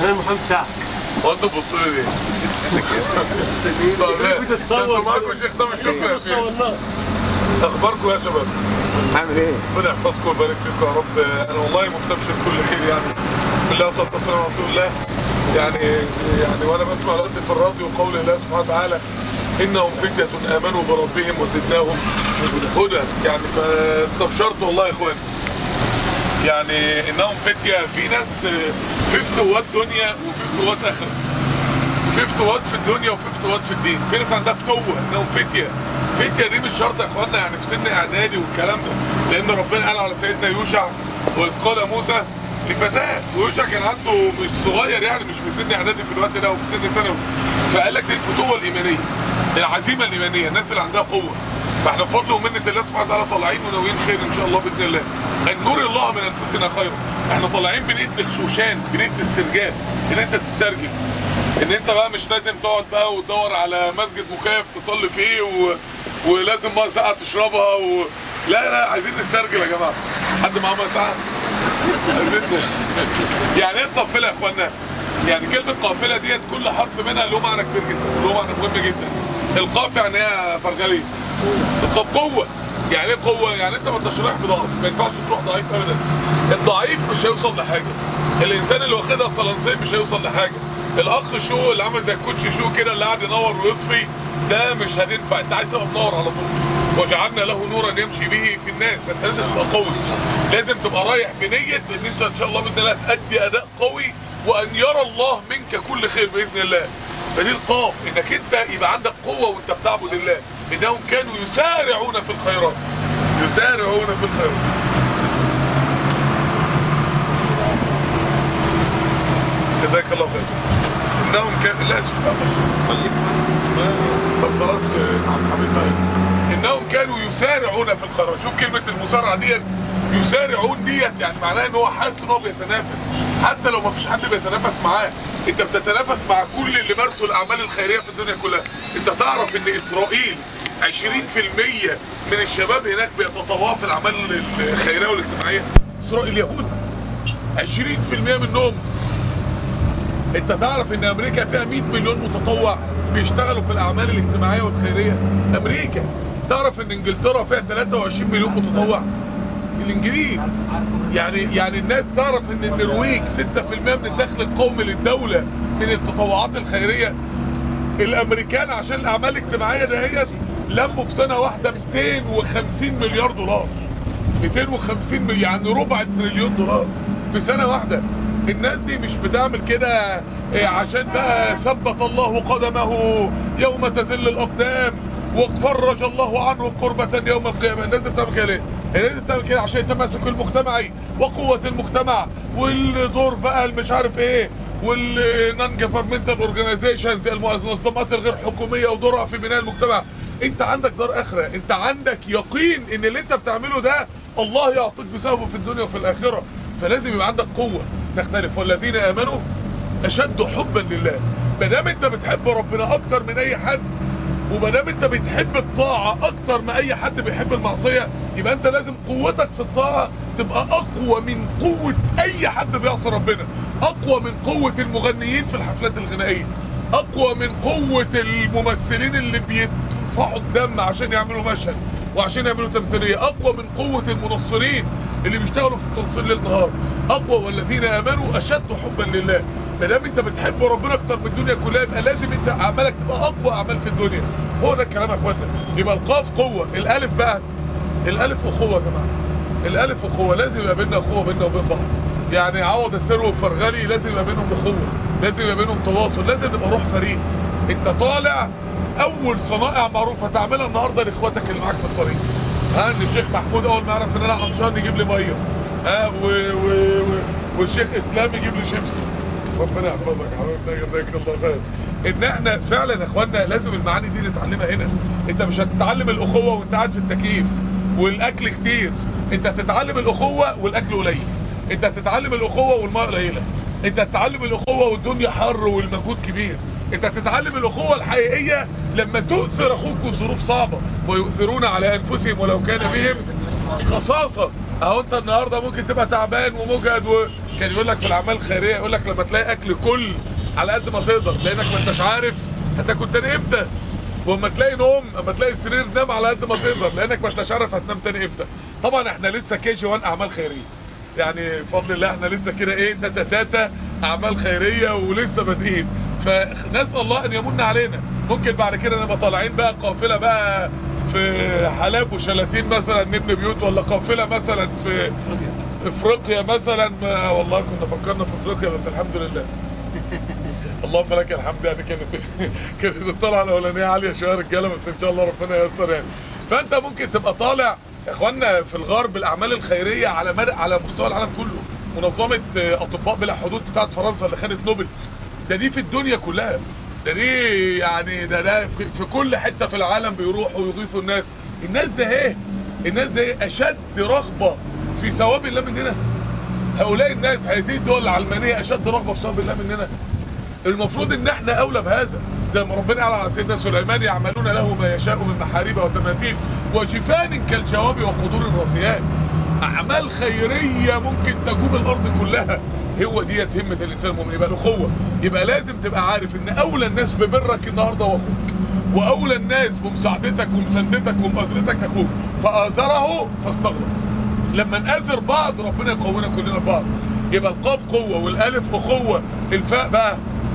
انا المحامي بتاعك. هو انت بتبص لي ليه؟ انتوا معاكم شيخ ده مش شكرا يا شيخ. اخباركم يا شباب؟ عامل ايه؟ ربنا يحفظكم ويبارك فيكم يا رب. انا والله مستبشر كل خير يعني. بسم الله والصلاه والسلام على رسول الله. يعني وانا بسمع دلوقتي في الراديو قول الله سبحانه وتعالى انهم فتية امنوا بربهم وزدناهم هدى. يعني فاستبشرت والله يا اخواني. يعني انهم فتية، في ناس 50 وات دنيا و50 وات اخره. 50 وات في الدنيا و50 وات في الدين. في ناس عندها فتوة انهم فتية. فتية دي مش شرط يا اخوانا يعني في سن اعدادي والكلام ده، لان ربنا قال على سيدنا يوشع واذ قال موسى لفتاه، ويوشع كان عنده مش صغير يعني، مش في سن اعدادي في الوقت ده وفي سن ثانوي. فقال لك دي الفتوة الايمانية، العزيمة الايمانية، الناس اللي عندها قوة. فاحنا بفضل ومنة الله سبحانه وتعالى طالعين وناويين خير ان شاء الله باذن الله. ان نور الله من انفسنا خيرا. احنا طالعين بنية الشوشان، بنية استرجاع، ان انت تسترجل، ان انت بقى مش لازم تقعد بقى وتدور على مسجد مكيف تصلي فيه ولازم ميه ساقعه تشربها لا عايزين نسترجل يا جماعه. حد معاه ميه ساقعه؟ يعني ايه القافله يا اخوانا؟ يعني كلمه قافله ديت كل حرف منها له معنى كبير جدا، له معنى مهم جدا. القاف يعني ايه يا فرغلي؟ القاف قوه. يعني ايه قوه؟ يعني انت ما انتش رايح بضعف، ما ينفعش تروح ضعيف ابدا. الضعيف مش هيوصل لحاجه. الانسان اللي واخدها صلنسيه مش هيوصل لحاجه. الاخ شو اللي عامل زي الكوتش شو كده اللي قاعد ينور ويطفي، ده مش هتنفع. انت عايز تبقى منور على طول. وجعلنا له نورا يمشي به في الناس. فانت لازم تبقى قوي، لازم تبقى رايح بنيه ان انت ان شاء الله باذن الله تأدي اداء قوي، وان يرى الله منك كل خير باذن الله. فدي القاف، انك انت يبقى عندك قوه وانت بتعبد الله. انهم كانوا يسارعون في الخيرات، يسارعون في الخيرات. جزاك الله خير. انهم كانوا لا انهم كانوا يسارعون في الخيرات. شوف كلمه المسارعه ديت، يسارعون ديت يعني معناها ان هو حاسس ان هو بيتنافس، حتى لو ما فيش حد بيتنافس معاه. انت بتتنافس مع كل اللي مارسوا الاعمال الخيريه في الدنيا كلها. انت تعرف ان اسرائيل 20% من الشباب هناك بيتطوعوا في الاعمال الخيريه والاجتماعيه. اسرائيل يهود 20% منهم. انت تعرف ان امريكا فيها 100 مليون متطوع بيشتغلوا في الاعمال الاجتماعيه والخيريه. امريكا. تعرف ان انجلترا فيها 23 مليون متطوع. الانجليز يعني الناس تعرف ان النرويج 6% من الدخل القومي للدوله من التطوعات الخيريه. الامريكان عشان الاعمال الاجتماعيه دهيت لموا في سنه واحده 250 مليار دولار. 250 مليار يعني ربع تريليون دولار في سنه واحده. الناس دي مش بتعمل كده عشان بقى ثبت الله قدمه يوم تزل الاقدام وفرج الله عنه كربة يوم القيامة. الناس بتعمل كده ليه؟ الناس بتعمل كده عشان التماسك المجتمعي وقوة المجتمع والدور بقى المش عارف ايه والنون جفرمنتال اورجانيزيشنز المنظمات الغير حكومية ودورها في بناء المجتمع. انت عندك دار اخرة، انت عندك يقين ان اللي انت بتعمله ده الله يعطيك بسببه في الدنيا وفي الاخرة. فلازم يبقى عندك قوة تختلف. والذين امنوا اشد حبا لله. مادام انت بتحب ربنا اكتر من اي حد، ومادام انت بتحب الطاعة اكتر ما اي حد بيحب المعصية، يبقى انت لازم قوتك في الطاعة تبقى اقوى من قوة اي حد بيعصي ربنا، اقوى من قوة المغنيين في الحفلات الغنائية، اقوى من قوة الممثلين اللي بيدفعوا الدم عشان يعملوا مشهد وعشان يعملوا تمثيلية، اقوى من قوة المنصرين اللي بيشتغلوا في التنصير ليل نهار. اقوى. والذين امنوا اشد حبا لله. مادام انت بتحب ربنا اكتر من الدنيا كلها، يبقى لازم انت اعمالك تبقى اقوى اعمال في الدنيا. هو ده الكلام يا اخوانا. يبقى القاف قوه، الالف بقى، الالف اخوه يا جماعه. الالف اخوه، لازم يبقى بيننا اخوه بيننا وبين بعض. يعني عوض السر والفرغلي لازم يبقى بينهم اخوه، لازم يبقى بينهم تواصل، لازم نبقى روح فريق. انت طالع اول صنائع معروفه تعملها النهارده لاخواتك اللي معاك في الطريق. ان الشيخ محمود اول ما عرف ان انا عطشان يجيب لي ميه، والشيخ اسلام يجيب لي شيبسي. ربنا يحفظك حبيبنا جزاك الله خير. ان احنا فعلا يا اخوانا لازم المعاني دي نتعلمها هنا. انت مش هتتعلم الاخوه وانت قاعد في التكييف والاكل كتير. انت هتتعلم الاخوه والاكل قليل. انت هتتعلم الاخوه والماء قليله. انت هتتعلم الاخوه والدنيا حر والمجهود كبير. انت هتتعلم الاخوه الحقيقيه لما تؤثر اخوك ظروف صعبه، ويؤثرون على انفسهم ولو كان بهم خصاصه. اهو انت النهارده ممكن تبقى تعبان ومجهد كان يقول لك في الاعمال الخيريه، يقول لك لما تلاقي اكل كل على قد ما تقدر، لانك ما انتش عارف هتاكل تاني امتى. واما تلاقي نوم، اما تلاقي السرير، نام على قد ما تقدر، لانك ما انتش عارف هتنام تاني امتى. طبعا احنا لسه KG 1 اعمال خيريه، يعني بفضل الله احنا لسه كده ايه تاتا اعمال خيريه ولسه بادئين، فنسال الله ان يمن علينا. ممكن بعد كده نبقى طالعين بقى قافله بقى في حلب وشلاتين مثلا نبني بيوت، ولا قافله مثلا في افريقيا مثلا. والله كنا فكرنا في افريقيا بس الحمد لله اللهم لك الحمد. يعني كانت الطلعه الاولانيه عاليه شويه رجاله، بس ان شاء الله ربنا ييسر يعني. فانت ممكن تبقى طالع يا اخوانا في الغرب الاعمال الخيريه على مستوى العالم كله. منظمه اطباء بلا حدود بتاعت فرنسا اللي خدت نوبل، دي في الدنيا كلها، دي يعني ده في كل حته في العالم بيروحوا ويضيفوا الناس. الناس ده ايه اشد رغبه في ثواب الله مننا. هؤلاء الناس هذه الدول العلمانيه اشد رغبه في ثواب الله مننا. المفروض ان احنا اولى بهذا، زي ما ربنا قال على سيدنا سليمان: يعملون له ما يشاء من محاريب وتماثيل وجفان كالجواب وقدور الراسيات. اعمال خيريه ممكن تجوب الارض كلها. هو دي همه الانسان المؤمن، يبقى الاخوه. يبقى لازم تبقى عارف ان اولى الناس ببرك النهارده هو اخوك، واولى الناس بمساعدتك ومساندتك ومؤازرتك اخوك. فآزره فاستغرب. لما نآزر بعض ربنا يقوينا كلنا ببعض. يبقى القاف قوه والالف اخوه. الفاء بقى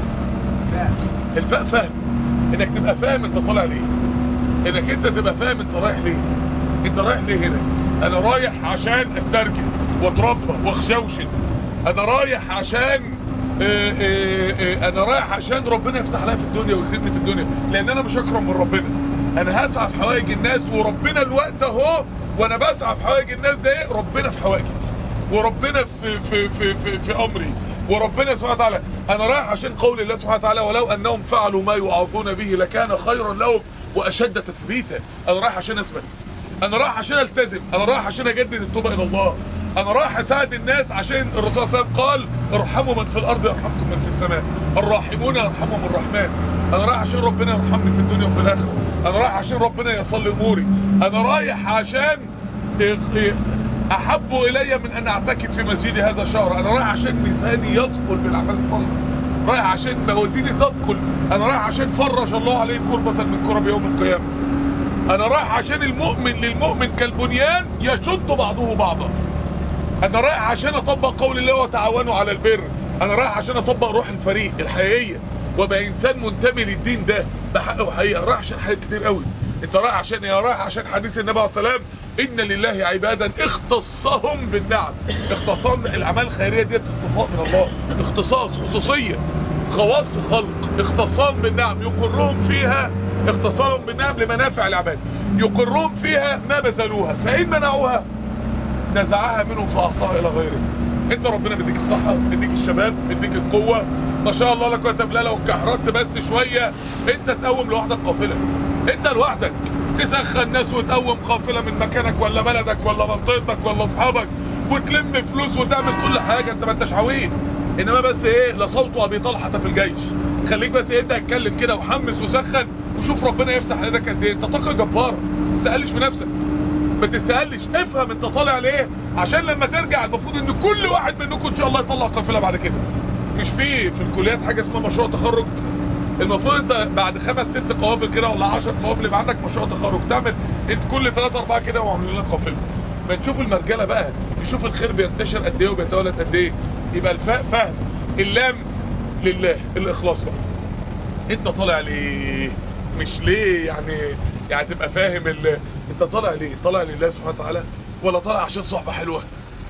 الفاء فهم، انك تبقى فاهم انت طالع ليه، انك انت تبقى فاهم انت رايح ليه. انت رايح ليه هنا؟ انا رايح عشان استرجل واتربى واخشوشن. انا رايح عشان انا رايح عشان ربنا يفتح لي في الدنيا ويخدمني في الدنيا، لان انا مش اكرم من ربنا. انا هسعى في حوائج الناس، وربنا الوقت اهو وانا بسعى في حوائج الناس ده ربنا في حوائجي، وربنا في امري، وربنا سبحانه وتعالى. انا رايح عشان قول الله سبحانه وتعالى: ولو انهم فعلوا ما يوعظون به لكان خيرا لهم واشد تثبيتا. انا رايح عشان اثبت، انا رايح عشان التزم، انا رايح عشان اجدد التوبه الى الله، انا رايح اساعد الناس عشان الرسول صلى الله عليه وسلم قال: ارحموا من في الارض يرحمكم من في السماء، الراحمون يرحمهم الرحمن. انا رايح عشان ربنا يرحمني في الدنيا وفي الاخره، انا رايح عشان ربنا يصلي اموري، انا رايح عشان احب الي من ان اعتكف في مسجدي هذا الشهر، انا رايح عشان ميزاني يثقل بالاعمال الصالحه، رايح عشان موازيني تثقل، انا رايح عشان فرج الله عليه كربة من كرب يوم القيامه، انا رايح عشان المؤمن للمؤمن كالبنيان يشد بعضه بعضا، انا رايح عشان اطبق قول الله وتعاونوا على البر، انا رايح عشان اطبق روح الفريق الحقيقيه وابقى انسان منتمي للدين ده بحق وحقيقه. رايح عشان حاجات كتير قوي. انت رايح عشان رايح عشان حديث النبي عليه الصلاه والسلام: ان لله عبادا اختصهم بالنعم. اختصام الاعمال الخيريه ديت استفاء من الله، اختصاص، خصوصيه، خواص خلق، اختصام بالنعم يقرهم فيها، اختصارهم بالنعم لمنافع العباد، يقرهم فيها ما بذلوها، فان منعوها نزعها منهم فاعطاها الى غيره. انت ربنا بيديك الصحه، بيديك الشباب، بيديك القوه، ما شاء الله لك وانت بلا، لو كحرت بس شويه انت تقوم لوحدك قافله، انت لوحدك تسخن ناس وتقوم قافله من مكانك ولا بلدك ولا منطقتك ولا اصحابك، وتلم فلوس وتعمل كل حاجه. انت ما انتش عويل، انما بس ايه لصوت ابي طلحه في الجيش. خليك بس ايه، انت اتكلم كده وحمس وسخن وشوف ربنا يفتح يدك قد ايه. انت طاقه جباره، ما تستقلش بنفسك، ما تستقلش، افهم انت طالع ليه، عشان لما ترجع المفروض ان كل واحد منكم ان شاء الله يطلع قافله بعد كده. مش في الكليات حاجه اسمها مشروع تخرج؟ المفروض انت بعد 5 6 قوافل كده ولا 10 قوافل يبقى عندك مشروع تخرج، تعمل انت كل 3 4 كده وعاملين لك قافله. ما تشوف المرجله بقى، تشوف الخير بينتشر قد ايه وبيتولد قد ايه. يبقى الفاء فهم، اللام لله، الاخلاص بقى. انت طالع ليه؟ مش ليه يعني تبقى فاهم انت طالع ليه؟ طالع لله سبحانه وتعالى، ولا طالع عشان صحبه حلوه؟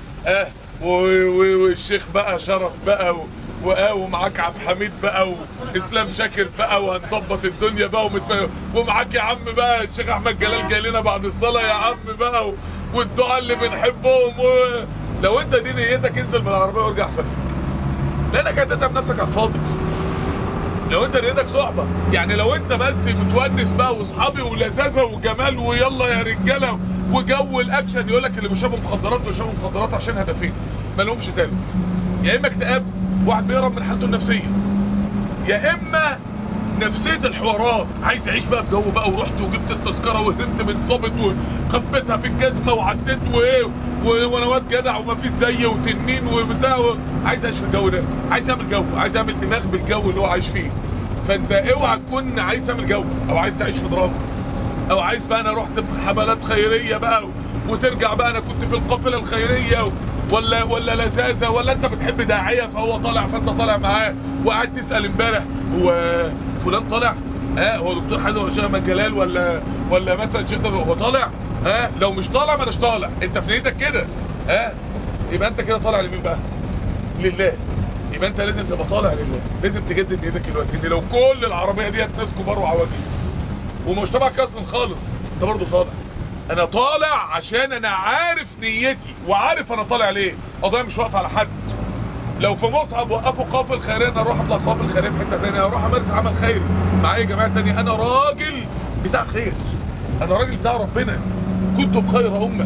والشيخ بقى شرف بقى ومعاك عبد الحميد بقى واسلام شاكر بقى وهنظبط الدنيا بقى ومعاك يا عم بقى الشيخ احمد جلال جاي لنا بعد الصلاه يا عم بقى والدعاء اللي بنحبهم لو انت دي نيتك انزل من العربيه وارجع سلك، لانك هتتعب نفسك على الفاضي. لو انت نيتك صحبه، يعني لو انت بس متونس بقى واصحابي ولذاذه وجمال ويلا يا رجاله وجو الاكشن، يقول لك اللي بيشربوا مخدرات بيشربوا مخدرات عشان هدفين ما لهمش تالت: يا اما اكتئاب، واحد بيهرب من حالته النفسيه، يا اما نفسيه الحوارات، عايز اعيش بقى في جو بقى، ورحت وجبت التذكره وهربت من ضابط وخبيتها في الجزمه وعديت وانا واد جدع ومفيش زيي وتنين وبتاع، عايز اعيش في الجو ده، عايز اعمل جو، عايز اعمل دماغ بالجو اللي هو عايش فيه. فانت اوعى تكون عايز تعمل جو او عايز تعيش في دراما او عايز بقى انا رحت حملات خيريه بقى وترجع بقى انا كنت في القافله الخيريه ولا لذاذه، ولا انت بتحب داعيه فهو طالع فانت طالع معاه وقاعد تسال امبارح هو فلان طالع، هو دكتور حازم ولا شيخ احمد جلال ولا مثلا شيخ هو طالع، لو مش طالع ما اناش طالع، انت في نيتك كده، يبقى انت كده طالع لمين بقى؟ لله. يبقى انت لازم تبقى طالع لله، لازم تجدد نيتك دلوقتي ان لو كل العربيه ديت ناس كبار وعواجيز ومش تبعك اصلا خالص، انت برضه طالع. انا طالع عشان انا عارف نيتي وعارف انا طالع ليه، قضيه مش واقفه على حد. لو في مصعب وقفوا قافل خيريه انا اروح اطلع قافل خيريه في حته ثانيه، اروح امارس عمل خيري مع اي جماعه ثانيه، انا راجل بتاع خير، انا راجل بتاع ربنا، كنتم خير امه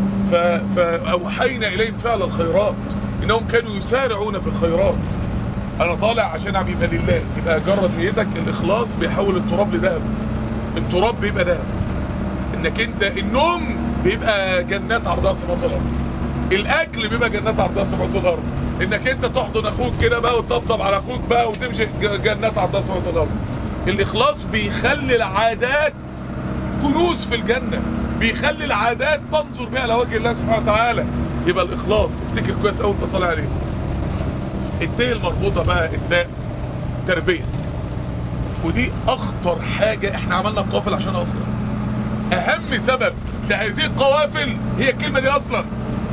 فاوحينا اليهم فعل الخيرات انهم كانوا يسارعون في الخيرات. انا طالع عشان يبقى لله، يبقى جرد نيتك، الاخلاص بيحول التراب لذهب، التراب بيبقى ذهب، انك انت النوم بيبقى جنات عرضها السماوات والارض، الاكل بيبقى جنات عرضها السماوات والارض، انك انت تحضن اخوك كده بقى وتطبطب على اخوك بقى وتمشي جنات عرضها السماوات والارض. الاخلاص بيخلي العادات كنوز في الجنه، بيخلي العادات تنظر بها على وجه الله سبحانه وتعالى. يبقى الاخلاص افتكر كويس قوي انت طالع عليه. التاء المربوطه بقى التاء تربيه، ودي اخطر حاجه احنا عملنا قوافل عشان اصلا اهم سبب لهذه القوافل هي الكلمه دي اصلا،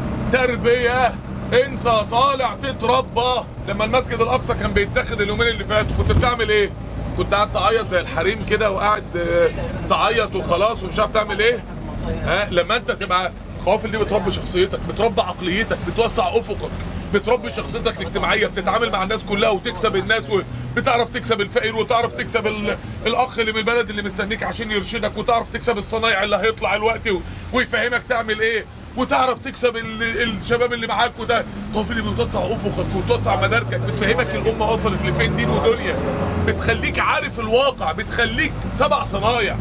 تربيه. انت طالع تتربى. لما المسجد الاقصى كان بيتاخد اليومين اللي فاتوا كنت بتعمل ايه؟ كنت قاعد تعيط زي الحريم كده وقاعد تعيط وخلاص ومش عارف تعمل ايه؟ لما انت تبقى القوافل دي بتربي شخصيتك، بتربي عقليتك، بتوسع افقك، بتربي شخصيتك الاجتماعيه، بتتعامل مع الناس كلها وتكسب الناس، وبتعرف تكسب الفقير وتعرف تكسب الاخ اللي من البلد اللي مستنيك عشان يرشدك، وتعرف تكسب الصنايعي اللي هيطلع الوقت ويفهمك تعمل ايه، وتعرف تكسب الشباب اللي معاك. وده القوافل اللي بتوسع افقك وتوسع مداركك، بتفهمك الامه وصلت لفين دين ودنيا، بتخليك عارف الواقع، بتخليك سبع صنايع.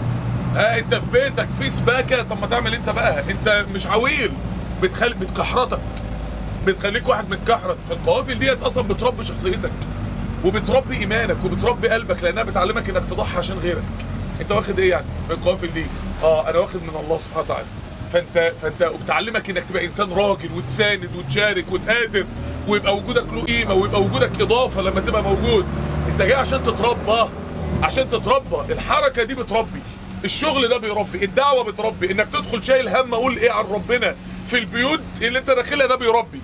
انت في بيتك في سباكه، طب ما تعمل انت بقى، انت مش عويل، بتكحرتك، بتخليك واحد متكحرت. فالقوافل ديت اصلا بتربي شخصيتك وبتربي ايمانك وبتربي قلبك، لانها بتعلمك انك تضحي عشان غيرك. انت واخد ايه يعني من القوافل دي؟ انا واخد من الله سبحانه وتعالى. فانت بتعلمك انك تبقى انسان راجل وتساند وتشارك وتقاتل، ويبقى وجودك له قيمه، ويبقى وجودك اضافه لما تبقى موجود. انت جاي عشان تتربى، عشان تتربى. الحركه دي بتربي، الشغل ده بيربي، الدعوه بتربي، انك تدخل شايل هم اقول ايه عن ربنا في البيوت اللي انت داخلها ده بيربي،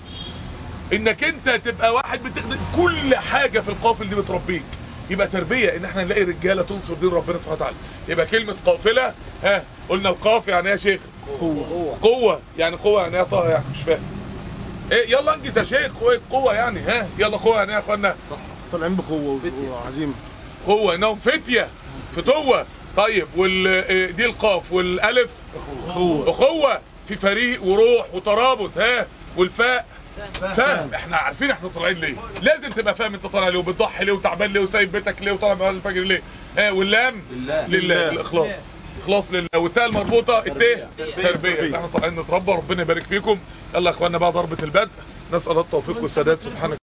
انك انت تبقى واحد بتخدم. كل حاجه في القافل دي بتربيك. يبقى تربيه ان احنا نلاقي رجاله تنصر دين ربنا سبحانه وتعالى. يبقى كلمه قافله، قلنا القاف يعني ايه يا شيخ؟ قوه. يعني قوه يعني ايه طه؟ يعني مش فاهم ايه. يلا انجز يا شيخ. قوه يعني يلا قوه يعني ايه يا اخوانا؟ صح، طالعين بقوه وعزيمه. قوه انهم فتيه، فتوه. طيب دي القاف، والالف اخوه، في فريق وروح وترابط. والفاء فاهم. احنا عارفين احنا طالعين ليه، لازم تبقى فاهم انت طالع ليه، وبتضحي ليه، وتعبان ليه، وسايب بيتك ليه، وطالع من الفجر ليه. واللام لله، الاخلاص، اخلاص لله. والتاء المربوطه التاء تربيه. احنا طالعين نتربى. ربنا يبارك فيكم. يلا يا اخوانا بقى ضربه البدء. نسال الله التوفيق والسداد. سبحانك